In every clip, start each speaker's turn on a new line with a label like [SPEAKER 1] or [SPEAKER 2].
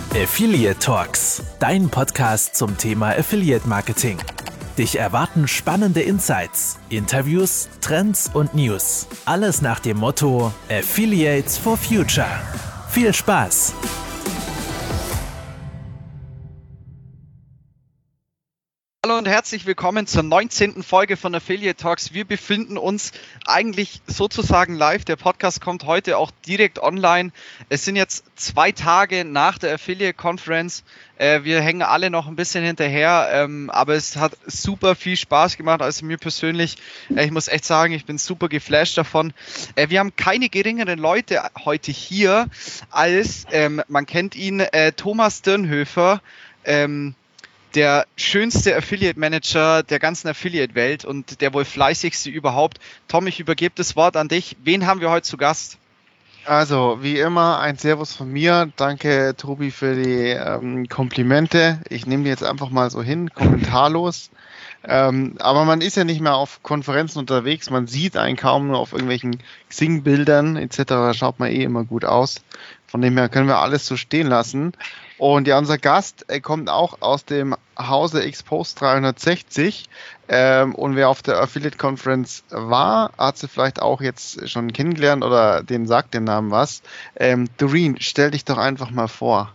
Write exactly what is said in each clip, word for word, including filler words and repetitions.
[SPEAKER 1] Affiliate Talks, dein Podcast zum Thema Affiliate Marketing. Dich erwarten spannende Insights, Interviews, Trends und News. Alles nach dem Motto Affiliates for Future. Viel Spaß!
[SPEAKER 2] Hallo und herzlich willkommen zur neunzehnten Folge von Affiliate Talks. Wir befinden uns eigentlich sozusagen live. Der Podcast kommt heute auch direkt online. Es sind jetzt zwei Tage nach der Affiliate Conference. Äh, wir hängen alle noch ein bisschen hinterher, ähm, aber es hat super viel Spaß gemacht. Also mir persönlich, äh, ich muss echt sagen, ich bin super geflasht davon. Äh, wir haben keine geringeren Leute heute hier als, ähm, man kennt ihn, äh, Thomas Dirnhöfer, ähm, der schönste Affiliate-Manager der ganzen Affiliate-Welt und der wohl fleißigste überhaupt. Tom, ich übergebe das Wort an dich. Wen haben wir heute zu Gast?
[SPEAKER 3] Also, wie immer, ein Servus von mir. Danke, Tobi, für die ähm, Komplimente. Ich nehme die jetzt einfach mal so hin, kommentarlos. Ähm, aber man ist ja nicht mehr auf Konferenzen unterwegs. Man sieht einen kaum nur auf irgendwelchen Xing-Bildern et cetera. Da schaut man eh immer gut aus. Von dem her können wir alles so stehen lassen. Und ja, unser Gast er kommt auch aus dem Hause Xposed dreihundertsechzig. Ähm, und wer auf der Affiliate Conference war, hat sie vielleicht auch jetzt schon kennengelernt oder den sagt den Namen was. Ähm, Doreen, stell dich doch einfach mal vor.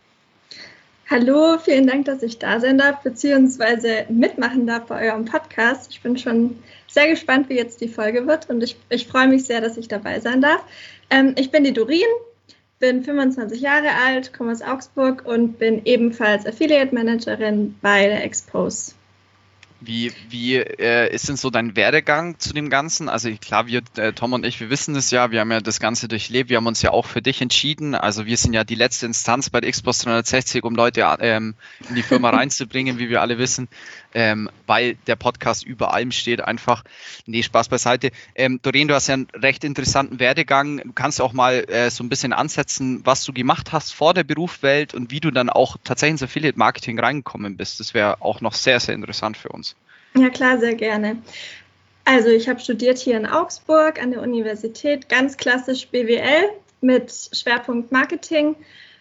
[SPEAKER 4] Hallo, vielen Dank, dass ich da sein darf, beziehungsweise mitmachen darf bei eurem Podcast. Ich bin schon sehr gespannt, wie jetzt die Folge wird und ich, ich freue mich sehr, dass ich dabei sein darf. Ähm, ich bin die Doreen, bin fünfundzwanzig Jahre alt, komme aus Augsburg und bin ebenfalls Affiliate Managerin bei der Xpose.
[SPEAKER 2] Wie, wie äh, ist denn so dein Werdegang zu dem Ganzen? Also klar, wir, äh, Tom und ich, wir wissen das ja, wir haben ja das Ganze durchlebt, wir haben uns ja auch für dich entschieden. Also wir sind ja die letzte Instanz bei der Xposed dreihundertsechzig, um Leute ähm, in die Firma reinzubringen, wie wir alle wissen, ähm, weil der Podcast über allem steht einfach. Nee, Spaß beiseite. Ähm, Doreen, du hast ja einen recht interessanten Werdegang. Du kannst auch mal äh, so ein bisschen ansetzen, was du gemacht hast vor der Berufswelt und wie du dann auch tatsächlich ins Affiliate Marketing reingekommen bist. Das wäre auch noch sehr, sehr interessant für uns.
[SPEAKER 4] Ja klar, sehr gerne. Also ich habe studiert hier in Augsburg an der Universität, ganz klassisch B W L mit Schwerpunkt Marketing.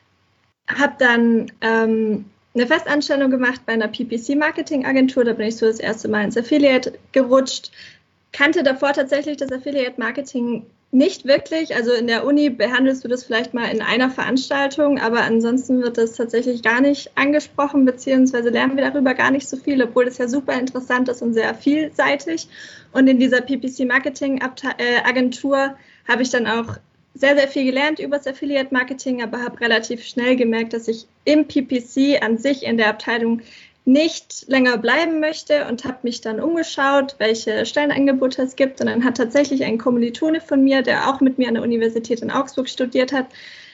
[SPEAKER 4] Habe dann ähm, eine Festanstellung gemacht bei einer P P C-Marketing-Agentur, da bin ich so das erste Mal ins Affiliate gerutscht. Kannte davor tatsächlich das Affiliate-Marketing nicht wirklich, also in der Uni behandelst du das vielleicht mal in einer Veranstaltung, aber ansonsten wird das tatsächlich gar nicht angesprochen, beziehungsweise lernen wir darüber gar nicht so viel, obwohl das ja super interessant ist und sehr vielseitig. Und in dieser P P C-Marketing-Agentur habe ich dann auch sehr, sehr viel gelernt über das Affiliate-Marketing, aber habe relativ schnell gemerkt, dass ich im P P C an sich in der Abteilung nicht länger bleiben möchte und habe mich dann umgeschaut, welche Stellenangebote es gibt. Und dann hat tatsächlich ein Kommilitone von mir, der auch mit mir an der Universität in Augsburg studiert hat,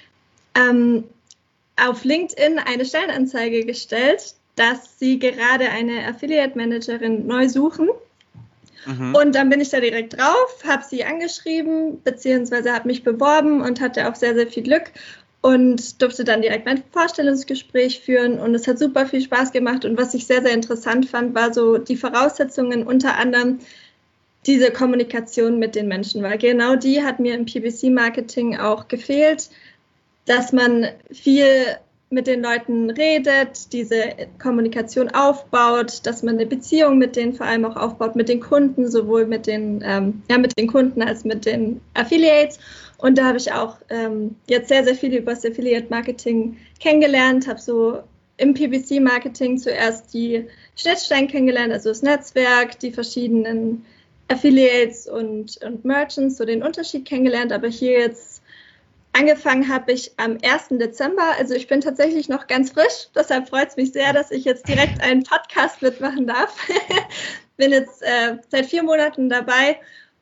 [SPEAKER 4] ähm, auf LinkedIn eine Stellenanzeige gestellt, dass sie gerade eine Affiliate-Managerin neu suchen. Mhm. Und dann bin ich da direkt drauf, habe sie angeschrieben, beziehungsweise habe mich beworben und hatte auch sehr, sehr viel Glück. Und durfte dann direkt mein Vorstellungsgespräch führen und es hat super viel Spaß gemacht und was ich sehr, sehr interessant fand, war so die Voraussetzungen, unter anderem diese Kommunikation mit den Menschen, weil genau die hat mir im P P C-Marketing auch gefehlt, dass man viel mit den Leuten redet, diese Kommunikation aufbaut, dass man eine Beziehung mit denen vor allem auch aufbaut, mit den Kunden, sowohl mit den, ähm, ja, mit den Kunden als mit den Affiliates. Und da habe ich auch ähm, jetzt sehr, sehr viel über das Affiliate-Marketing kennengelernt, habe so im P P C-Marketing zuerst die Schnittstellen kennengelernt, also das Netzwerk, die verschiedenen Affiliates und, und Merchants, so den Unterschied kennengelernt, aber hier jetzt angefangen habe ich am ersten Dezember, also ich bin tatsächlich noch ganz frisch, deshalb freut es mich sehr, dass ich jetzt direkt einen Podcast mitmachen darf. Bin jetzt äh, seit vier Monaten dabei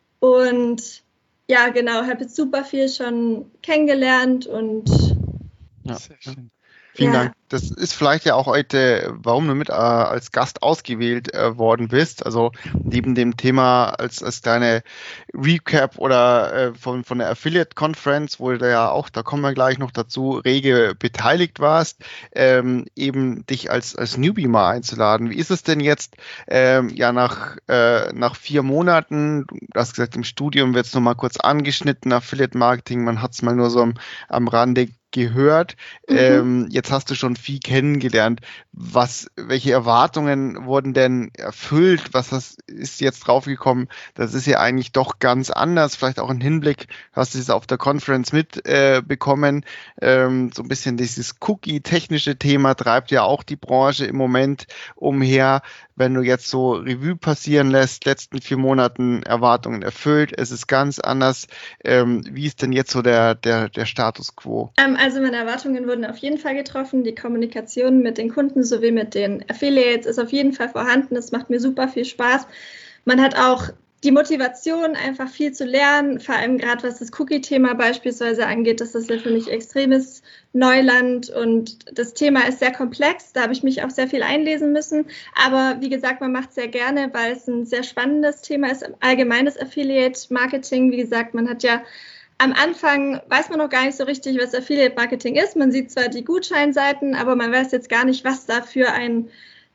[SPEAKER 4] und ja, genau, habe jetzt super viel schon kennengelernt und
[SPEAKER 3] ja. Sehr schön. Vielen ja. Dank. Das ist vielleicht ja auch heute, warum du mit äh, als Gast ausgewählt äh, worden bist. Also neben dem Thema als, als kleine Recap oder äh, von, von der Affiliate Conference, wo du ja auch, da kommen wir gleich noch dazu, rege beteiligt warst, ähm, eben dich als, als Newbie mal einzuladen. Wie ist es denn jetzt, ähm, ja nach, äh, nach vier Monaten, du hast gesagt, im Studium wird es nochmal kurz angeschnitten, Affiliate Marketing, man hat es mal nur so am, am Rande gehört.
[SPEAKER 4] Mhm.
[SPEAKER 3] Ähm, jetzt hast du schon viel kennengelernt. Was, welche Erwartungen wurden denn erfüllt? Was hast, ist jetzt draufgekommen? Das ist ja eigentlich doch ganz anders. Vielleicht auch im Hinblick, hast du es auf der Conference mitbekommen. Äh, ähm, so ein bisschen dieses Cookie-technische Thema treibt ja auch die Branche im Moment umher. Wenn du jetzt so Revue passieren lässt, letzten vier Monaten Erwartungen erfüllt, es ist ganz anders. Ähm, wie ist denn jetzt so der, der, der Status quo?
[SPEAKER 4] Ähm, also meine Erwartungen wurden auf jeden Fall getroffen. Die Kommunikation mit den Kunden sowie mit den Affiliates ist auf jeden Fall vorhanden. Es macht mir super viel Spaß. Man hat auch die Motivation, einfach viel zu lernen, vor allem gerade was das Cookie-Thema beispielsweise angeht. Das ist ja für mich extremes Neuland und das Thema ist sehr komplex. Da habe ich mich auch sehr viel einlesen müssen. Aber wie gesagt, man macht es sehr gerne, weil es ein sehr spannendes Thema ist. Allgemeines Affiliate-Marketing, wie gesagt, man hat ja am Anfang weiß man noch gar nicht so richtig, was Affiliate-Marketing ist. Man sieht zwar die Gutscheinseiten, aber man weiß jetzt gar nicht, was da für ein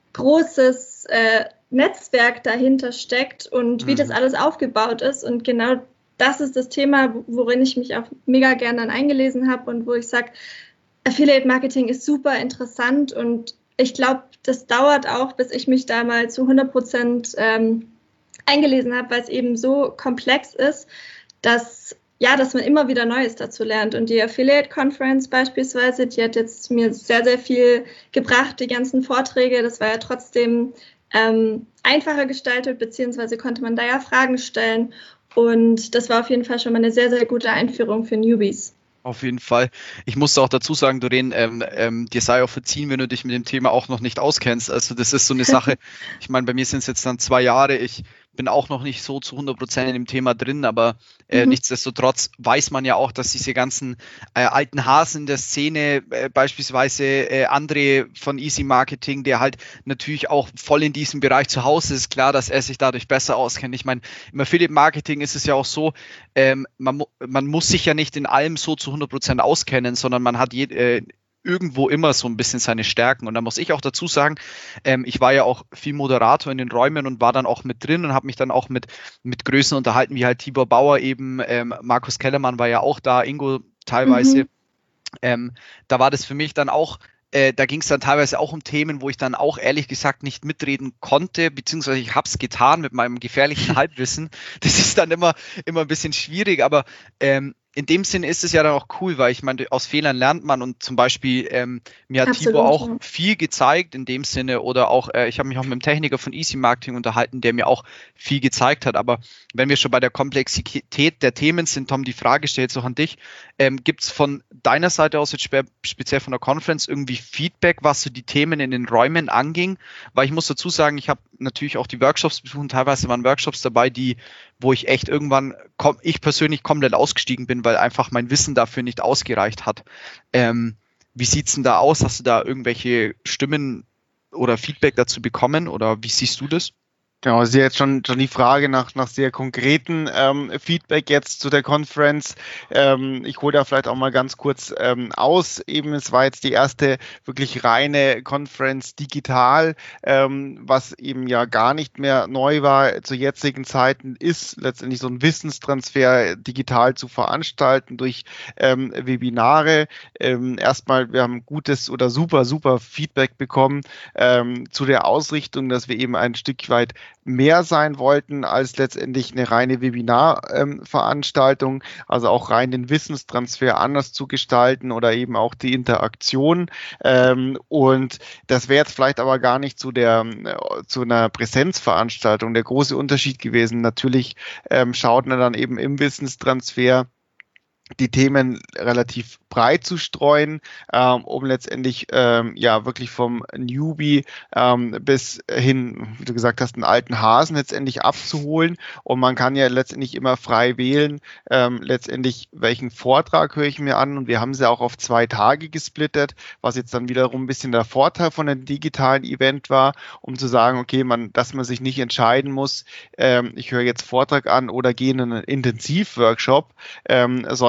[SPEAKER 4] großes äh, Netzwerk dahinter steckt und wie mhm. das alles aufgebaut ist. Und genau das ist das Thema, worin ich mich auch mega gerne dann eingelesen habe und wo ich sage, Affiliate-Marketing ist super interessant und ich glaube, das dauert auch, bis ich mich da mal zu hundert Prozent ähm, eingelesen habe, weil es eben so komplex ist, dass ja, dass man immer wieder Neues dazu lernt. Und die Affiliate Conference beispielsweise, die hat jetzt mir sehr, sehr viel gebracht, die ganzen Vorträge. Das war ja trotzdem ähm, einfacher gestaltet, beziehungsweise konnte man da ja Fragen stellen. Und das war auf jeden Fall schon mal eine sehr, sehr gute Einführung für Newbies.
[SPEAKER 2] Auf jeden Fall. Ich muss auch dazu sagen, Doreen, ähm, ähm, dir sei auch verziehen, wenn du dich mit dem Thema auch noch nicht auskennst. Also das ist so eine Sache, ich meine, bei mir sind es jetzt dann zwei Jahre, ich bin auch noch nicht so zu hundert Prozent in dem Thema drin, aber äh, mhm. nichtsdestotrotz weiß man ja auch, dass diese ganzen äh, alten Hasen in der Szene, äh, beispielsweise äh, André von Easy Marketing, der halt natürlich auch voll in diesem Bereich zu Hause ist, klar, dass er sich dadurch besser auskennt. Ich meine, im Affiliate Marketing ist es ja auch so, ähm, man, man muss sich ja nicht in allem so zu hundert Prozent auskennen, sondern man hat je, äh, irgendwo immer so ein bisschen seine Stärken. Und da muss ich auch dazu sagen, ähm, ich war ja auch viel Moderator in den Räumen und war dann auch mit drin und habe mich dann auch mit, mit Größen unterhalten, wie halt Tibor Bauer eben, ähm, Markus Kellermann war ja auch da, Ingo teilweise. Mhm. Ähm, da war das für mich dann auch, äh, da ging es dann teilweise auch um Themen, wo ich dann auch ehrlich gesagt nicht mitreden konnte, beziehungsweise ich habe es getan mit meinem gefährlichen Halbwissen. Das ist dann immer, immer ein bisschen schwierig, aber ähm, in dem Sinne ist es ja dann auch cool, weil ich meine, aus Fehlern lernt man und zum Beispiel ähm, mir hat Absolut, Tibor auch ja. viel gezeigt in dem Sinne oder auch, äh, ich habe mich auch mit dem Techniker von Easy Marketing unterhalten, der mir auch viel gezeigt hat, aber wenn wir schon bei der Komplexität der Themen sind, Tom, die Frage stellt jetzt auch an dich, ähm, gibt es von deiner Seite aus jetzt spe- speziell von der Conference irgendwie Feedback, was so die Themen in den Räumen anging? Weil ich muss dazu sagen, ich habe natürlich auch die Workshops besucht, teilweise waren Workshops dabei, die wo ich echt irgendwann, komm, ich persönlich komplett ausgestiegen bin, weil einfach mein Wissen dafür nicht ausgereicht hat. Ähm, wie sieht's denn da aus? Hast du da irgendwelche Stimmen oder Feedback dazu bekommen oder wie siehst du das?
[SPEAKER 3] Genau, also jetzt schon, schon die Frage nach, nach sehr konkreten ähm, Feedback jetzt zu der Conference. Ähm, ich hole da vielleicht auch mal ganz kurz ähm, aus. Eben, es war jetzt die erste wirklich reine Conference digital, ähm, was eben ja gar nicht mehr neu war zu jetzigen Zeiten, ist letztendlich so ein Wissenstransfer digital zu veranstalten durch ähm, Webinare. Ähm, erstmal, wir haben gutes oder super, super Feedback bekommen ähm, zu der Ausrichtung, dass wir eben ein Stück weit mehr sein wollten als letztendlich eine reine Webinarveranstaltung, ähm, also auch rein den Wissenstransfer anders zu gestalten oder eben auch die Interaktion. Ähm, und das wäre jetzt vielleicht aber gar nicht zu der äh, zu einer Präsenzveranstaltung der große Unterschied gewesen. Natürlich ähm, schaut man dann eben im Wissenstransfer die Themen relativ breit zu streuen, ähm, um letztendlich ähm, ja wirklich vom Newbie ähm, bis hin, wie du gesagt hast, einen alten Hasen letztendlich abzuholen. Und man kann ja letztendlich immer frei wählen, ähm, letztendlich welchen Vortrag höre ich mir an. Und wir haben sie auch auf zwei Tage gesplittet, was jetzt dann wiederum ein bisschen der Vorteil von einem digitalen Event war, um zu sagen, okay, man, dass man sich nicht entscheiden muss, ähm, ich höre jetzt Vortrag an oder gehe in einen Intensivworkshop, ähm, sondern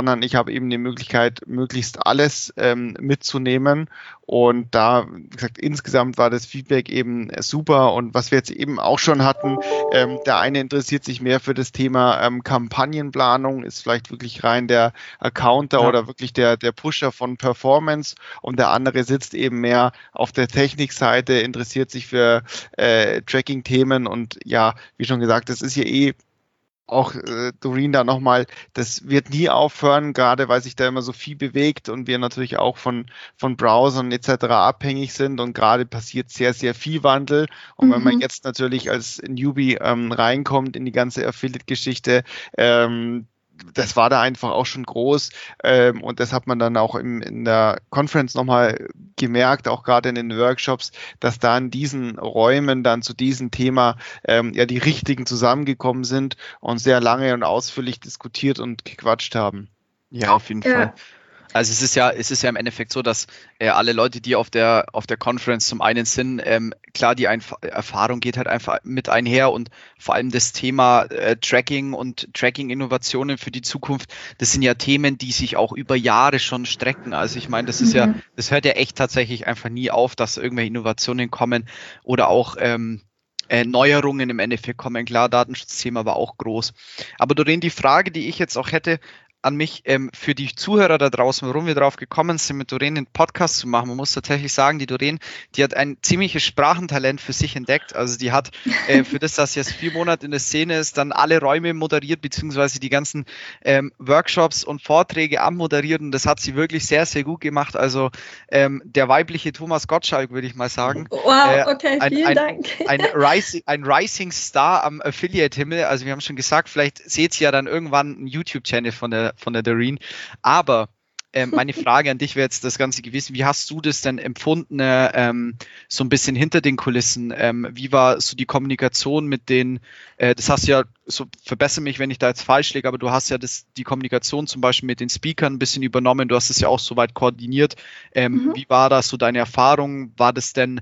[SPEAKER 3] sondern ich habe eben die Möglichkeit, möglichst alles ähm, mitzunehmen. Und da, wie gesagt, insgesamt war das Feedback eben super. Und was wir jetzt eben auch schon hatten, ähm, der eine interessiert sich mehr für das Thema ähm, Kampagnenplanung, ist vielleicht wirklich rein der Accounter ja. oder wirklich der, der Pusher von Performance. Und der andere sitzt eben mehr auf der Technikseite, interessiert sich für äh, Tracking-Themen. Und ja, wie schon gesagt, das ist hier eh auch äh, Doreen da nochmal, das wird nie aufhören, gerade weil sich da immer so viel bewegt und wir natürlich auch von, von Browsern et cetera abhängig sind und gerade passiert sehr, sehr viel Wandel. Und mhm. wenn man jetzt natürlich als Newbie ähm, reinkommt in die ganze Affiliate-Geschichte, ähm, das war da einfach auch schon groß ähm, und das hat man dann auch im, in der Conference nochmal gemerkt, auch gerade in den Workshops, dass da in diesen Räumen dann zu diesem Thema ähm, ja die Richtigen zusammengekommen sind und sehr lange und ausführlich diskutiert und gequatscht haben.
[SPEAKER 2] Ja, auf jeden ja. Fall. Also es ist ja, es ist ja im Endeffekt so, dass äh, alle Leute, die auf der auf der Conference zum einen sind, ähm, klar, die Einf- Erfahrung geht halt einfach mit einher und vor allem das Thema äh, Tracking und Tracking-Innovationen für die Zukunft, das sind ja Themen, die sich auch über Jahre schon strecken. Also ich meine, das ist mhm. ja, das hört ja echt tatsächlich einfach nie auf, dass irgendwelche Innovationen kommen oder auch ähm, äh, Neuerungen im Endeffekt kommen. Klar, Datenschutzthema war auch groß. Aber Doreen, die Frage, die ich jetzt auch hätte, an mich ähm, für die Zuhörer da draußen, warum wir drauf gekommen sind, mit Doreen einen Podcast zu machen. Man muss tatsächlich sagen, die Doreen, die hat ein ziemliches Sprachentalent für sich entdeckt. Also die hat äh, für das, dass sie jetzt vier Monate in der Szene ist, dann alle Räume moderiert, beziehungsweise die ganzen ähm, Workshops und Vorträge anmoderiert und das hat sie wirklich sehr, sehr gut gemacht. Also ähm, der weibliche Thomas Gottschalk, würde ich mal sagen.
[SPEAKER 4] Wow, okay, äh, vielen
[SPEAKER 2] ein,
[SPEAKER 4] Dank.
[SPEAKER 2] Ein, ein, Rising, ein Rising Star am Affiliate-Himmel. Also wir haben schon gesagt, vielleicht seht ihr ja dann irgendwann einen YouTube-Channel von der von der Doreen. Aber äh, meine Frage an dich wäre jetzt das Ganze gewesen, wie hast du das denn empfunden, äh, ähm, so ein bisschen hinter den Kulissen? Ähm, wie war so die Kommunikation mit den, äh, das hast du ja, so verbessere mich, wenn ich da jetzt falsch liege, aber du hast ja das, die Kommunikation zum Beispiel mit den Speakern ein bisschen übernommen, du hast es ja auch soweit koordiniert. Ähm, mhm. Wie war das so deine Erfahrung? War das denn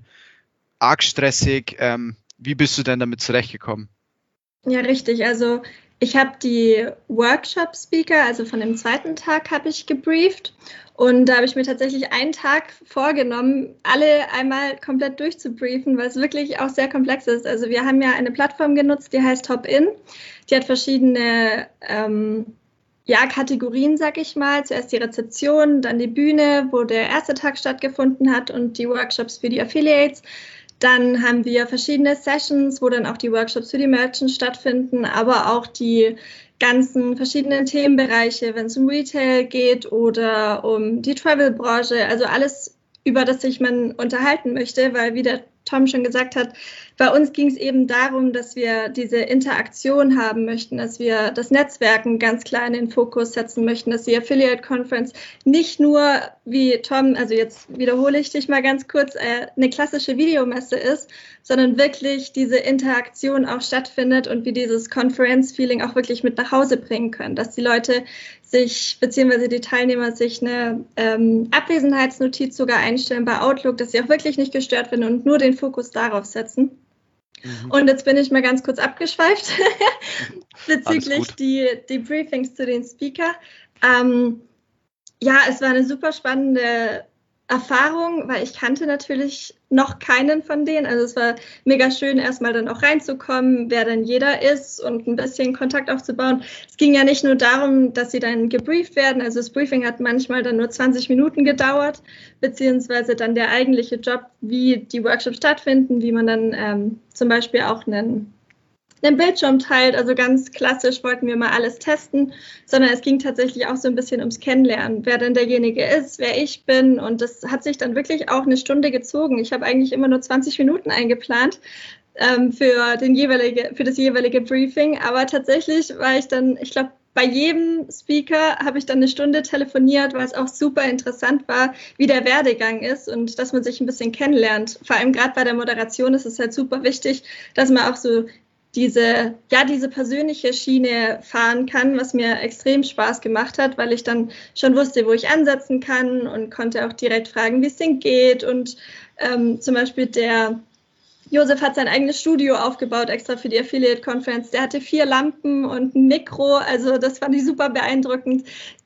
[SPEAKER 2] arg stressig? Ähm, wie bist du denn damit zurechtgekommen?
[SPEAKER 4] Ja, richtig. Also ich habe die Workshop-Speaker, also von dem zweiten Tag, habe ich gebrieft und da habe ich mir tatsächlich einen Tag vorgenommen, alle einmal komplett durchzubriefen, weil es wirklich auch sehr komplex ist. Also wir haben ja eine Plattform genutzt, die heißt Hop-In. Die hat verschiedene ähm, ja, Kategorien, sag ich mal. Zuerst die Rezeption, dann die Bühne, wo der erste Tag stattgefunden hat und die Workshops für die Affiliates. Dann haben wir verschiedene Sessions, wo dann auch die Workshops für die Merchants stattfinden, aber auch die ganzen verschiedenen Themenbereiche, wenn es um Retail geht oder um die Travel-Branche, also alles, über das sich man unterhalten möchte, weil wie der Tom schon gesagt hat, bei uns ging es eben darum, dass wir diese Interaktion haben möchten, dass wir das Netzwerken ganz klar in den Fokus setzen möchten, dass die Affiliate Conference nicht nur, wie Tom, also jetzt wiederhole ich dich mal ganz kurz, äh, eine klassische Videomesse ist, sondern wirklich diese Interaktion auch stattfindet und wir dieses Conference-Feeling auch wirklich mit nach Hause bringen können, dass die Leute sich, beziehungsweise die Teilnehmer sich eine ähm, Abwesenheitsnotiz sogar einstellen bei Outlook, dass sie auch wirklich nicht gestört werden und nur den Fokus darauf setzen. Mhm. Und jetzt bin ich mal ganz kurz abgeschweift bezüglich die, die Briefings zu den Speaker. Ähm, ja, es war eine super spannende Erfahrung, weil ich kannte natürlich noch keinen von denen. Also es war mega schön, erstmal dann auch reinzukommen, wer denn jeder ist und ein bisschen Kontakt aufzubauen. Es ging ja nicht nur darum, dass sie dann gebrieft werden. Also das Briefing hat manchmal dann nur zwanzig Minuten gedauert, beziehungsweise dann der eigentliche Job, wie die Workshops stattfinden, wie man dann ähm, zum Beispiel auch einen einen Bildschirm teilt, also ganz klassisch wollten wir mal alles testen, sondern es ging tatsächlich auch so ein bisschen ums Kennenlernen, wer denn derjenige ist, wer ich bin und das hat sich dann wirklich auch eine Stunde gezogen. Ich habe eigentlich immer nur zwanzig Minuten eingeplant ähm, für, den jeweilige, für das jeweilige Briefing, aber tatsächlich war ich dann, ich glaube, bei jedem Speaker habe ich dann eine Stunde telefoniert, weil es auch super interessant war, wie der Werdegang ist und dass man sich ein bisschen kennenlernt. Vor allem gerade bei der Moderation ist es halt super wichtig, dass man auch so diese, ja, diese persönliche Schiene fahren kann, was mir extrem Spaß gemacht hat, weil ich dann schon wusste, wo ich ansetzen kann und konnte auch direkt fragen, wie es denn geht. Und ähm, zum Beispiel der Josef hat sein eigenes Studio aufgebaut, extra für die Affiliate Conference. Der hatte vier Lampen und ein Mikro, also das fand ich super beeindruckend.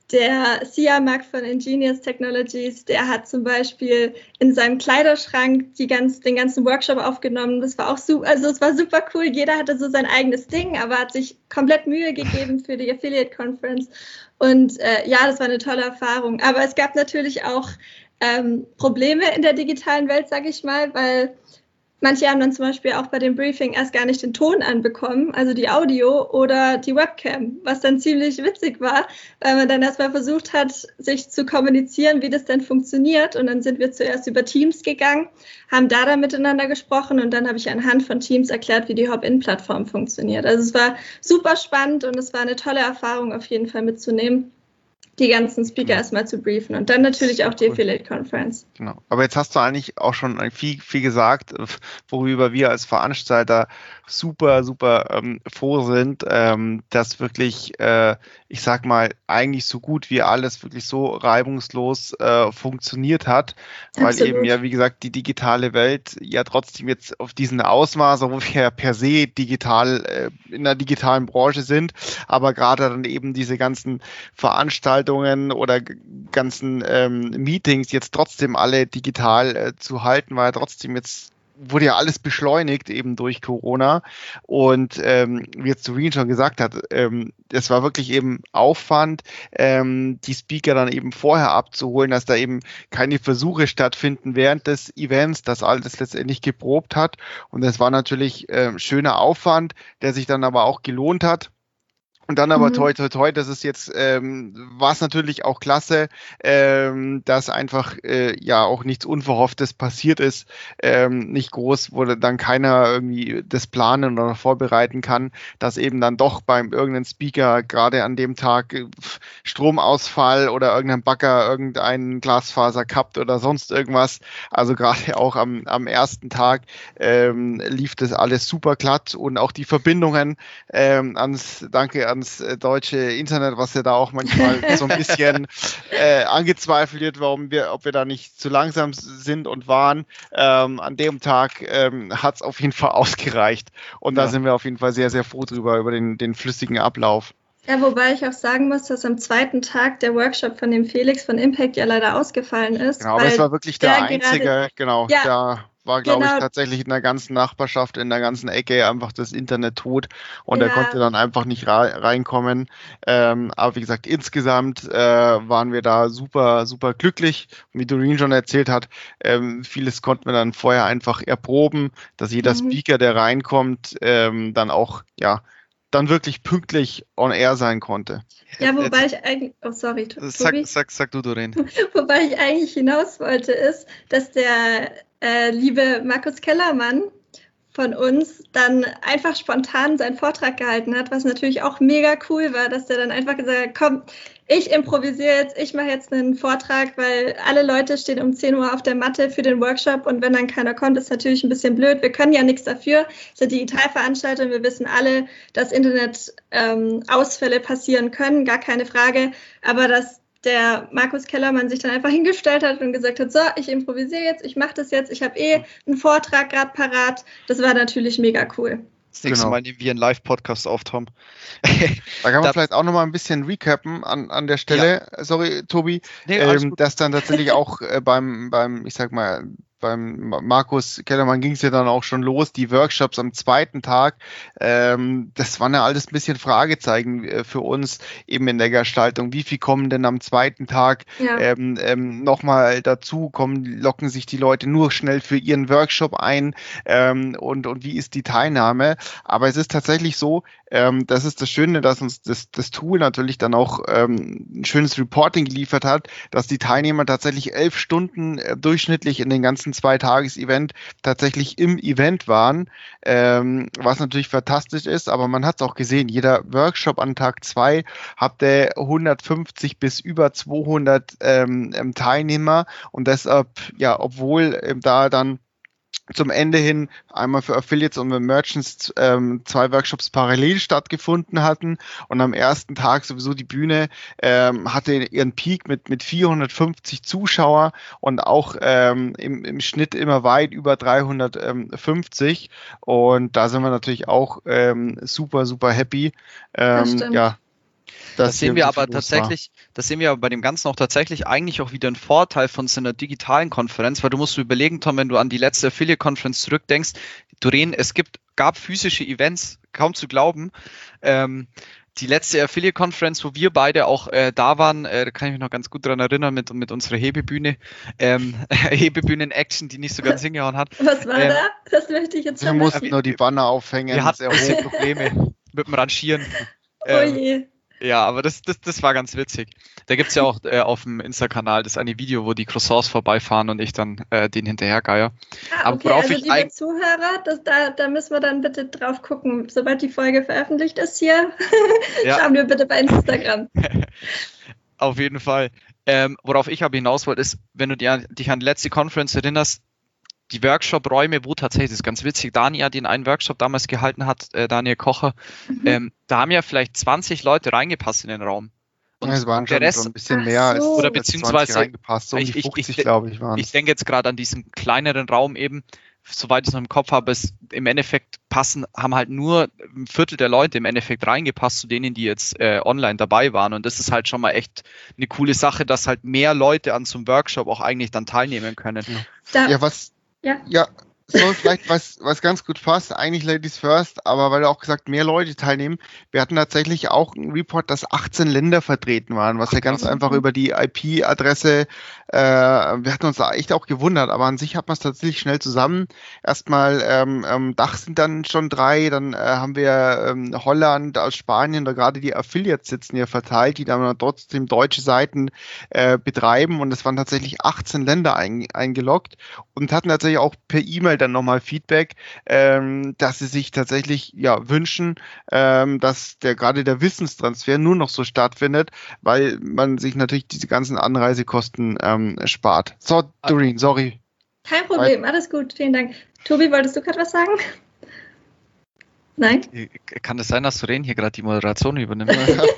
[SPEAKER 4] Der Siamak von Ingenious Technologies, der hat zum Beispiel in seinem Kleiderschrank die ganz, den ganzen Workshop aufgenommen. Das war auch super, also es war super cool. Jeder hatte so sein eigenes Ding, aber hat sich komplett Mühe gegeben für die Affiliate Conference. Und äh, ja, das war eine tolle Erfahrung. Aber es gab natürlich auch ähm, Probleme in der digitalen Welt, sage ich mal, weil manche haben dann zum Beispiel auch bei dem Briefing erst gar nicht den Ton anbekommen, also die Audio oder die Webcam, was dann ziemlich witzig war, weil man dann erstmal versucht hat, sich zu kommunizieren, wie das denn funktioniert. Und dann sind wir zuerst über Teams gegangen, haben da dann miteinander gesprochen und dann habe ich anhand von Teams erklärt, wie die Hop-In-Plattform funktioniert. Also es war super spannend und es war eine tolle Erfahrung auf jeden Fall mitzunehmen, die ganzen Speaker genau. erstmal zu briefen und dann natürlich auch die Affiliate Conference.
[SPEAKER 3] Genau. Aber jetzt hast du eigentlich auch schon viel, viel gesagt, worüber wir als Veranstalter super, super ähm, froh sind, ähm, dass wirklich, äh, ich sag mal, eigentlich so gut wie alles wirklich so reibungslos äh, funktioniert hat, weil Absolut. eben ja, wie gesagt, die digitale Welt ja trotzdem jetzt auf diesen Ausmaß, wo wir ja per se digital äh, in der digitalen Branche sind, aber gerade dann eben diese ganzen Veranstaltungen oder g- ganzen ähm, Meetings jetzt trotzdem alle digital äh, zu halten, weil ja trotzdem jetzt wurde ja alles beschleunigt eben durch Corona und ähm, wie jetzt Doreen schon gesagt hat, ähm, es war wirklich eben Aufwand, ähm, die Speaker dann eben vorher abzuholen, dass da eben keine Versuche stattfinden während des Events, dass alles letztendlich geprobt hat und das war natürlich äh, schöner Aufwand, der sich dann aber auch gelohnt hat. Und dann aber mhm. toi, toi, toi, das ist jetzt, ähm, war es natürlich auch klasse, ähm, dass einfach äh, ja auch nichts Unverhofftes passiert ist, ähm, nicht groß, wo dann keiner irgendwie das planen oder vorbereiten kann, dass eben dann doch beim irgendeinem Speaker gerade an dem Tag äh, Stromausfall oder irgendein Bagger irgendein Glasfaser kappt oder sonst irgendwas. Also gerade auch am, am ersten Tag ähm, lief das alles super glatt und auch die Verbindungen ähm, ans, danke an ans deutsche Internet, was ja da auch manchmal so ein bisschen äh, angezweifelt wird, warum wir, ob wir da nicht zu langsam sind und waren. Ähm, an dem Tag ähm, hat es auf jeden Fall ausgereicht. Und ja. da sind wir auf jeden Fall sehr, sehr froh drüber, über den, den flüssigen Ablauf.
[SPEAKER 4] Ja, wobei ich auch sagen muss, dass am zweiten Tag der Workshop von dem Felix von Impact ja leider ausgefallen ist.
[SPEAKER 3] Genau, aber es war wirklich der, der einzige, gerade, genau,
[SPEAKER 4] ja,
[SPEAKER 3] der war, glaube
[SPEAKER 4] genau.
[SPEAKER 3] ich, tatsächlich in der ganzen Nachbarschaft, in der ganzen Ecke einfach das Internet tot und ja. er konnte dann einfach nicht ra- reinkommen. Ähm, aber wie gesagt, insgesamt äh, waren wir da super, super glücklich. Wie Doreen schon erzählt hat, ähm, vieles konnten wir dann vorher einfach erproben, dass jeder mhm. Speaker, der reinkommt, ähm, dann auch, ja, dann wirklich pünktlich on air sein konnte.
[SPEAKER 4] Ja, wobei ich eigentlich, oh sorry, Tobi.
[SPEAKER 2] Sag, sag, sag du, Doreen.
[SPEAKER 4] Wobei ich eigentlich hinaus wollte, ist, dass der äh, liebe Markus Kellermann von uns dann einfach spontan seinen Vortrag gehalten hat, was natürlich auch mega cool war, dass der dann einfach gesagt hat, komm, ich improvisiere jetzt, ich mache jetzt einen Vortrag, weil alle Leute stehen um zehn Uhr auf der Matte für den Workshop und wenn dann keiner kommt, ist natürlich ein bisschen blöd. Wir können ja nichts dafür, es sind Digitalveranstaltungen, wir wissen alle, dass Internetausfälle ähm, passieren können, gar keine Frage, aber dass der Markus Kellermann sich dann einfach hingestellt hat und gesagt hat, so, ich improvisiere jetzt, ich mache das jetzt, ich habe eh einen Vortrag gerade parat. Das war natürlich mega cool.
[SPEAKER 2] Das nächste genau. Mal nehmen wir einen Live-Podcast auf, Tom.
[SPEAKER 3] Da kann man da vielleicht auch nochmal ein bisschen recappen an, an der Stelle. Ja. Sorry, Tobi. Nee, ähm, dass dann tatsächlich auch äh, beim, beim, ich sag mal, beim Markus Kellermann ging es ja dann auch schon los, die Workshops am zweiten Tag, ähm, das waren ja alles ein bisschen Fragezeichen äh, für uns eben in der Gestaltung. Wie viel kommen denn am zweiten Tag ja. ähm, ähm, nochmal dazu, kommen, locken sich die Leute nur schnell für ihren Workshop ein ähm, und, und wie ist die Teilnahme? Aber es ist tatsächlich so, ähm, das ist das Schöne, dass uns das, das Tool natürlich dann auch ähm, ein schönes Reporting geliefert hat, dass die Teilnehmer tatsächlich elf Stunden äh, durchschnittlich in den ganzen Zwei-Tages-Event tatsächlich im Event waren, ähm, was natürlich fantastisch ist, aber man hat es auch gesehen, jeder Workshop an Tag zwei hatte hundertfünfzig bis über zweihundert ähm, Teilnehmer und deshalb, ja, obwohl ähm, da dann zum Ende hin einmal für Affiliates und Merchants ähm, zwei Workshops parallel stattgefunden hatten und am ersten Tag sowieso die Bühne ähm, hatte ihren Peak mit mit vierhundertfünfzig Zuschauer und auch ähm, im, im Schnitt immer weit über dreihundertfünfzig und da sind wir natürlich auch ähm, super, super happy. Ähm, ja,
[SPEAKER 2] Das, das sehen wir aber tatsächlich, war. das sehen wir aber bei dem Ganzen auch tatsächlich eigentlich auch wieder einen Vorteil von so einer digitalen Konferenz, weil du musst überlegen, Tom, wenn du an die letzte Affiliate-Conference zurückdenkst, Doreen, es gibt, gab physische Events, kaum zu glauben. Ähm, die letzte Affiliate-Conference, wo wir beide auch äh, da waren, äh, da kann ich mich noch ganz gut dran erinnern, mit, mit unserer Hebebühne, ähm, Hebebühnen-Action, die nicht so ganz hingehauen hat.
[SPEAKER 4] Was war ähm, da? Das möchte ich jetzt
[SPEAKER 3] schon. Wir mussten wir, nur die Banner aufhängen.
[SPEAKER 2] Wir hatten sehr Probleme mit dem Rangieren.
[SPEAKER 4] Ähm, oh je.
[SPEAKER 2] Ja, aber das, das, das war ganz witzig. Da gibt es ja auch äh, auf dem Insta-Kanal das eine Video, wo die Croissants vorbeifahren und ich dann äh, den hinterhergeier.
[SPEAKER 4] Ah, okay, also liebe Zuhörer, das, da, da müssen wir dann bitte drauf gucken. Sobald die Folge veröffentlicht ist hier, ja. Schauen wir bitte bei Instagram.
[SPEAKER 2] Auf jeden Fall. Ähm, worauf ich aber hinaus wollte, ist, wenn du dir, dich an die letzte Conference erinnerst, die Workshop-Räume, wo tatsächlich, das ist ganz witzig, Daniel, den einen Workshop damals gehalten hat, äh, Daniel Kocher, mhm. ähm, da haben ja vielleicht zwanzig Leute reingepasst in den Raum.
[SPEAKER 3] Und es waren schon Rest, so ein bisschen mehr
[SPEAKER 2] so. als, oder beziehungsweise
[SPEAKER 3] reingepasst, so um die fünfzig, ich, ich, glaube ich, waren
[SPEAKER 2] Ich denke jetzt gerade an diesen kleineren Raum eben, soweit ich es noch im Kopf habe, es im Endeffekt passen, haben halt nur ein Viertel der Leute im Endeffekt reingepasst zu denen, die jetzt äh, online dabei waren. Und das ist halt schon mal echt eine coole Sache, dass halt mehr Leute an so einem Workshop auch eigentlich dann teilnehmen können.
[SPEAKER 3] Ja, ja was Ja. ja, so vielleicht was, was ganz gut passt, eigentlich Ladies First, aber weil du auch gesagt, mehr Leute teilnehmen. Wir hatten tatsächlich auch einen Report, dass achtzehn Länder vertreten waren, was ja ganz einfach über die I P-Adresse, äh, wir hatten uns da echt auch gewundert, aber an sich hat man es tatsächlich schnell zusammen. Erstmal ähm, ähm, Dach sind dann schon drei, dann äh, haben wir ähm, Holland, aus Spanien, da gerade die Affiliates sitzen hier verteilt, die dann trotzdem deutsche Seiten äh, betreiben und es waren tatsächlich achtzehn Länder ein, eingeloggt und hatten tatsächlich auch per E-Mail dann nochmal Feedback, ähm, dass sie sich tatsächlich ja wünschen, ähm, dass der gerade der Wissenstransfer nur noch so stattfindet, weil man sich natürlich diese ganzen Anreisekosten ähm, spart. So, Doreen, sorry.
[SPEAKER 4] Kein Problem, alles gut, vielen Dank. Tobi, wolltest du gerade was sagen? Nein?
[SPEAKER 2] Kann es sein, dass Doreen hier gerade die Moderation übernimmt?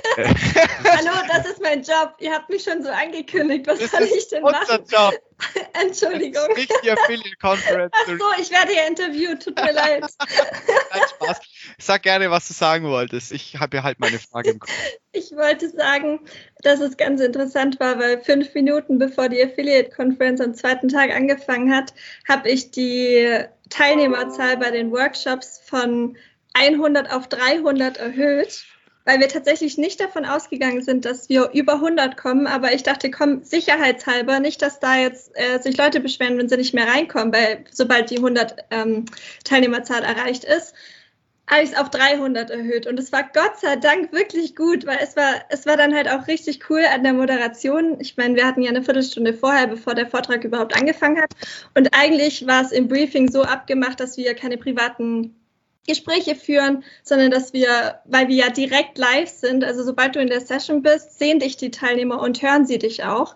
[SPEAKER 4] Hallo, das ist mein Job. Ihr habt mich schon so angekündigt. Was das soll ich denn machen?
[SPEAKER 2] Job.
[SPEAKER 4] Entschuldigung.
[SPEAKER 2] Das ist nicht die Affiliate Conference.
[SPEAKER 4] Ach so, ich werde hier interviewt. Tut mir leid.
[SPEAKER 2] Nein, Spaß. Sag gerne, was du sagen wolltest. Ich habe ja halt meine Frage im Kopf.
[SPEAKER 4] Ich wollte sagen, dass es ganz interessant war, weil fünf Minuten bevor die Affiliate Conference am zweiten Tag angefangen hat, habe ich die Teilnehmerzahl bei den Workshops von hundert auf dreihundert erhöht, weil wir tatsächlich nicht davon ausgegangen sind, dass wir über hundert kommen, aber ich dachte, komm, sicherheitshalber, nicht, dass da jetzt äh, sich Leute beschweren, wenn sie nicht mehr reinkommen, weil sobald die hundert ähm, Teilnehmerzahl erreicht ist, habe ich es auf dreihundert erhöht und es war Gott sei Dank wirklich gut, weil es war, es war dann halt auch richtig cool an der Moderation. Ich meine, wir hatten ja eine Viertelstunde vorher, bevor der Vortrag überhaupt angefangen hat und eigentlich war es im Briefing so abgemacht, dass wir keine privaten Gespräche führen, sondern dass wir, weil wir ja direkt live sind, also sobald du in der Session bist, sehen dich die Teilnehmer und hören sie dich auch.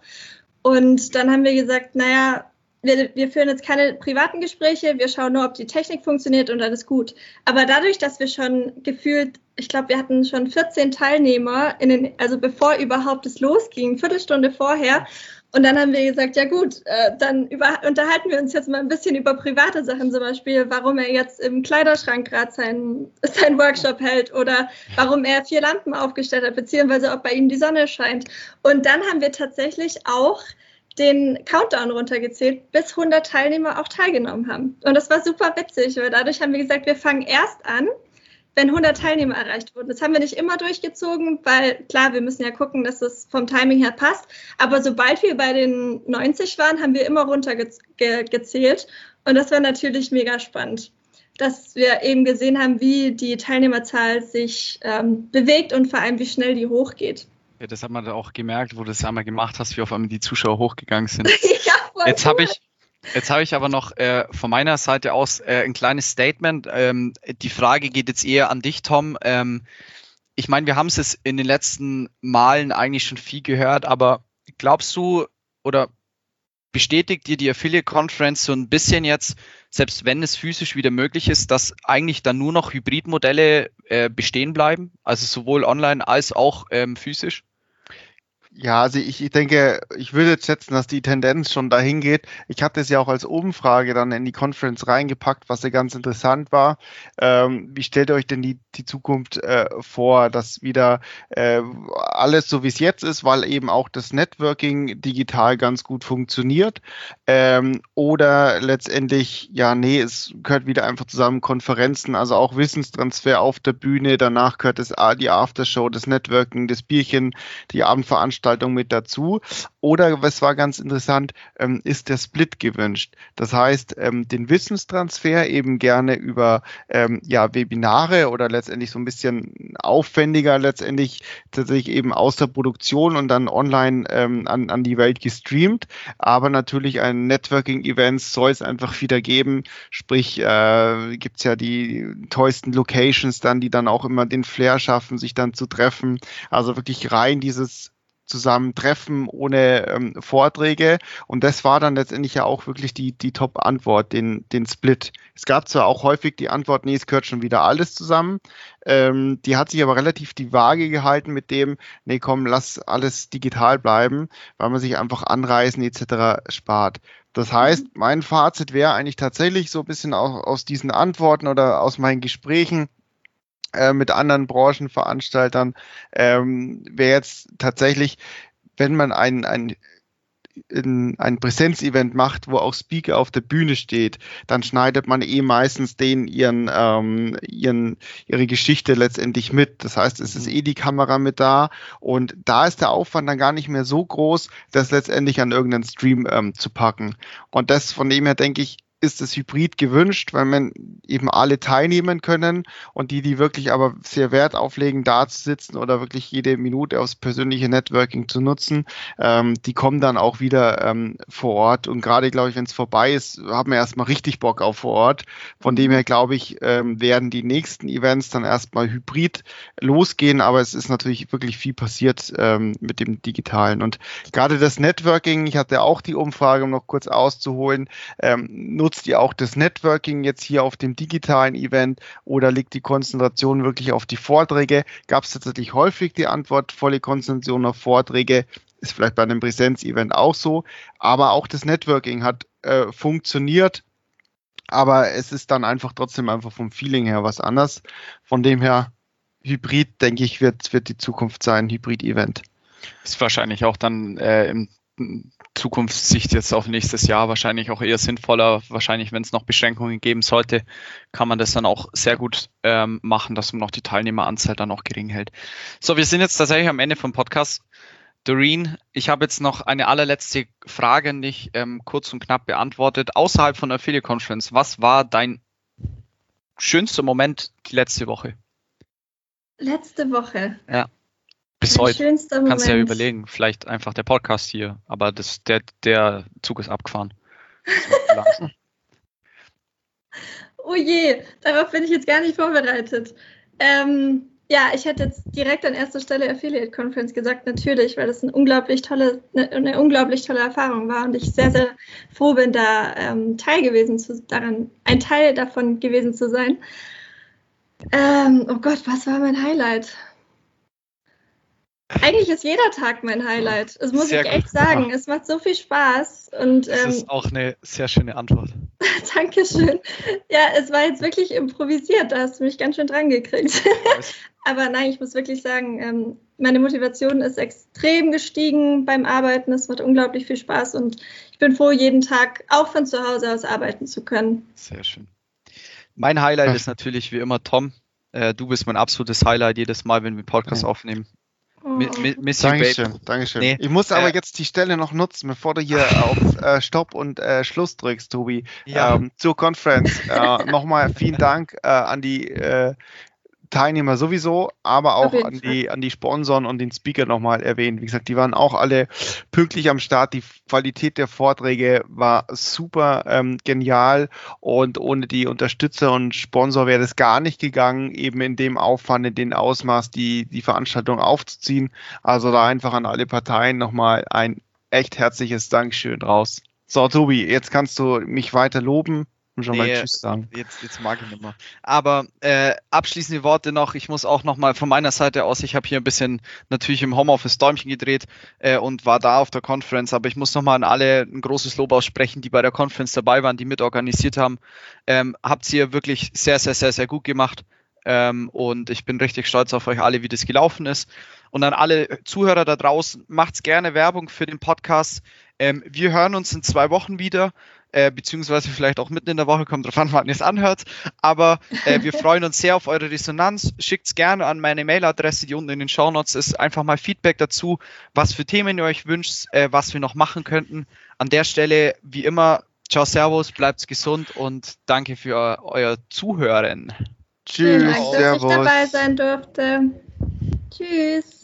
[SPEAKER 4] Und dann haben wir gesagt, naja, wir, wir führen jetzt keine privaten Gespräche, wir schauen nur, ob die Technik funktioniert und dann ist gut. Aber dadurch, dass wir schon gefühlt, ich glaube, wir hatten schon vierzehn Teilnehmer, in den, also bevor überhaupt es losging, Viertelstunde vorher. Und dann haben wir gesagt, ja gut, äh, dann über, unterhalten wir uns jetzt mal ein bisschen über private Sachen, zum Beispiel, warum er jetzt im Kleiderschrank gerade seinen sein Workshop hält oder warum er vier Lampen aufgestellt hat, beziehungsweise ob bei ihm die Sonne scheint. Und dann haben wir tatsächlich auch den Countdown runtergezählt, bis hundert Teilnehmer auch teilgenommen haben. Und das war super witzig, weil dadurch haben wir gesagt, wir fangen erst an, wenn hundert Teilnehmer erreicht wurden. Das haben wir nicht immer durchgezogen, weil klar, wir müssen ja gucken, dass es vom Timing her passt. Aber sobald wir bei den neunzig waren, haben wir immer runtergezählt. Und das war natürlich mega spannend, dass wir eben gesehen haben, wie die Teilnehmerzahl sich ähm, bewegt und vor allem, wie schnell die hochgeht.
[SPEAKER 2] Ja, das hat man auch gemerkt, wo du das einmal gemacht hast, wie auf einmal die Zuschauer hochgegangen sind.
[SPEAKER 4] Ja, voll
[SPEAKER 2] Jetzt habe ich Jetzt habe ich aber noch äh, von meiner Seite aus äh, ein kleines Statement. Ähm, die Frage geht jetzt eher an dich, Tom. Ähm, ich meine, wir haben es jetzt in den letzten Malen eigentlich schon viel gehört, aber glaubst du oder bestätigt dir die Affiliate Conference so ein bisschen jetzt, selbst wenn es physisch wieder möglich ist, dass eigentlich dann nur noch Hybridmodelle äh, bestehen bleiben? Also sowohl online als auch ähm, physisch?
[SPEAKER 3] Ja, also ich, ich denke, ich würde jetzt schätzen, dass die Tendenz schon dahin geht. Ich hatte es ja auch als Umfrage dann in die Conference reingepackt, was ja ganz interessant war. Ähm, wie stellt ihr euch denn die, die Zukunft äh, vor, dass wieder äh, alles so wie es jetzt ist, weil eben auch das Networking digital ganz gut funktioniert? Ähm, oder letztendlich, ja, nee, es gehört wieder einfach zusammen Konferenzen, also auch Wissenstransfer auf der Bühne, danach gehört das, die Aftershow, das Networking, das Bierchen, die Abendveranstaltung mit dazu. Oder, was war ganz interessant, ähm, ist der Split gewünscht. Das heißt, ähm, den Wissenstransfer eben gerne über ähm, ja, Webinare oder letztendlich so ein bisschen aufwendiger, letztendlich tatsächlich eben aus der Produktion und dann online ähm, an, an die Welt gestreamt. Aber natürlich ein Networking-Events soll es einfach wieder geben. Sprich, äh, gibt es ja die tollsten Locations dann, die dann auch immer den Flair schaffen, sich dann zu treffen. Also wirklich rein dieses Zusammentreffen ohne ähm, Vorträge. Und das war dann letztendlich ja auch wirklich die, die Top-Antwort, den, den Split. Es gab zwar auch häufig die Antwort, nee, es gehört schon wieder alles zusammen. Ähm, die hat sich aber relativ die Waage gehalten mit dem, nee, komm, lass alles digital bleiben, weil man sich einfach Anreisen et cetera spart. Das heißt, mein Fazit wäre eigentlich tatsächlich so ein bisschen auch aus diesen Antworten oder aus meinen Gesprächen mit anderen Branchenveranstaltern, ähm, wäre jetzt tatsächlich, wenn man ein, ein, ein Präsenzevent macht, wo auch Speaker auf der Bühne steht, dann schneidet man eh meistens denen ihren, ähm, ihren, ihre Geschichte letztendlich mit. Das heißt, es ist eh die Kamera mit da und da ist der Aufwand dann gar nicht mehr so groß, das letztendlich an irgendeinen Stream ähm, zu packen. Und das von dem her denke ich, ist das Hybrid gewünscht, weil man eben alle teilnehmen können und die, die wirklich aber sehr Wert auflegen, da zu sitzen oder wirklich jede Minute aufs persönliche Networking zu nutzen, ähm, die kommen dann auch wieder ähm, vor Ort und gerade, glaube ich, wenn es vorbei ist, haben wir erstmal richtig Bock auf vor Ort. Von dem her, glaube ich, ähm, werden die nächsten Events dann erstmal hybrid losgehen, aber es ist natürlich wirklich viel passiert ähm, mit dem Digitalen und gerade das Networking, ich hatte auch die Umfrage, um noch kurz auszuholen, ähm, nutzt ihr auch das Networking jetzt hier auf dem digitalen Event oder liegt die Konzentration wirklich auf die Vorträge? Gab es tatsächlich häufig die Antwort, volle Konzentration auf Vorträge, ist vielleicht bei einem Präsenzevent auch so, aber auch das Networking hat äh, funktioniert, aber es ist dann einfach trotzdem einfach vom Feeling her was anderes. Von dem her, Hybrid, denke ich, wird, wird die Zukunft sein, Hybrid-Event.
[SPEAKER 2] Ist wahrscheinlich auch dann äh, im Zukunftssicht jetzt auf nächstes Jahr wahrscheinlich auch eher sinnvoller. Wahrscheinlich, wenn es noch Beschränkungen geben sollte, kann man das dann auch sehr gut ähm, machen, dass man noch die Teilnehmeranzahl dann auch gering hält. So, wir sind jetzt tatsächlich am Ende vom Podcast. Doreen, ich habe jetzt noch eine allerletzte Frage nicht ähm, kurz und knapp beantwortet. Außerhalb von der Affiliate Conference, was war dein schönster Moment die letzte Woche?
[SPEAKER 4] Letzte Woche?
[SPEAKER 2] Ja. Bis
[SPEAKER 4] mein
[SPEAKER 2] heute.
[SPEAKER 4] Schönster Moment.
[SPEAKER 2] Kannst du ja überlegen, vielleicht einfach der Podcast hier, aber das, der, der Zug ist abgefahren.
[SPEAKER 4] Oh je, darauf bin ich jetzt gar nicht vorbereitet. Ähm, ja, ich hätte jetzt direkt an erster Stelle Affiliate Conference gesagt, natürlich, weil das eine unglaublich tolle, eine, eine unglaublich tolle Erfahrung war und ich sehr, sehr froh bin, da ähm, Teil gewesen zu, daran, ein Teil davon gewesen zu sein. Ähm, oh Gott, was war mein Highlight? Eigentlich ist jeder Tag mein Highlight. Das muss sehr ich echt gut sagen. Es macht so viel Spaß. Und,
[SPEAKER 2] das ähm, ist auch eine sehr schöne Antwort.
[SPEAKER 4] Dankeschön. Ja, es war jetzt wirklich improvisiert. Da hast du mich ganz schön dran gekriegt. Aber nein, ich muss wirklich sagen, ähm, meine Motivation ist extrem gestiegen beim Arbeiten. Es macht unglaublich viel Spaß und ich bin froh, jeden Tag auch von zu Hause aus arbeiten zu können.
[SPEAKER 2] Sehr schön. Mein Highlight Ach. ist natürlich wie immer Tom. Äh, du bist mein absolutes Highlight jedes Mal, wenn wir Podcast ja. aufnehmen.
[SPEAKER 4] Oh.
[SPEAKER 3] Dankeschön, Dankeschön. Nee, ich muss aber äh, jetzt die Stelle noch nutzen, bevor du hier auf äh, Stopp und äh, Schluss drückst, Tobi,
[SPEAKER 2] ja.
[SPEAKER 3] ähm, zur Conference. Äh, Nochmal vielen Dank äh, an die äh, Teilnehmer sowieso, aber auch an die, an die Sponsoren und den Speaker nochmal erwähnt. Wie gesagt, die waren auch alle pünktlich am Start. Die Qualität der Vorträge war super ähm, genial und ohne die Unterstützer und Sponsor wäre das gar nicht gegangen, eben in dem Aufwand, in dem Ausmaß die, die Veranstaltung aufzuziehen. Also da einfach an alle Parteien nochmal ein echt herzliches Dankeschön raus. So, Tobi, jetzt kannst du mich weiter loben. Und schon
[SPEAKER 2] Nee,
[SPEAKER 3] mal Tschüss sagen.
[SPEAKER 2] Jetzt, jetzt mag ich nicht mehr. Aber äh, abschließende Worte noch. Ich muss auch nochmal von meiner Seite aus, ich habe hier ein bisschen natürlich im Homeoffice Däumchen gedreht äh, und war da auf der Conference, aber ich muss nochmal an alle ein großes Lob aussprechen, die bei der Conference dabei waren, die mitorganisiert haben. Ähm, habt ihr wirklich sehr, sehr, sehr, sehr gut gemacht. Ähm, und ich bin richtig stolz auf euch alle, wie das gelaufen ist. Und an alle Zuhörer da draußen, macht's gerne Werbung für den Podcast. Ähm, wir hören uns in zwei Wochen wieder. Äh, beziehungsweise vielleicht auch mitten in der Woche, kommt drauf an, wann ihr es anhört. Aber äh, wir freuen uns sehr auf eure Resonanz. Schickt's gerne an meine Mailadresse, die unten in den Shownotes ist. Einfach mal Feedback dazu, was für Themen ihr euch wünscht, äh, was wir noch machen könnten. An der Stelle, wie immer, ciao, servus, bleibt's gesund und danke für eu- euer Zuhören.
[SPEAKER 3] Tschüss,
[SPEAKER 4] Vielen Dank, dass
[SPEAKER 3] servus.
[SPEAKER 4] ich dabei sein durfte. Tschüss.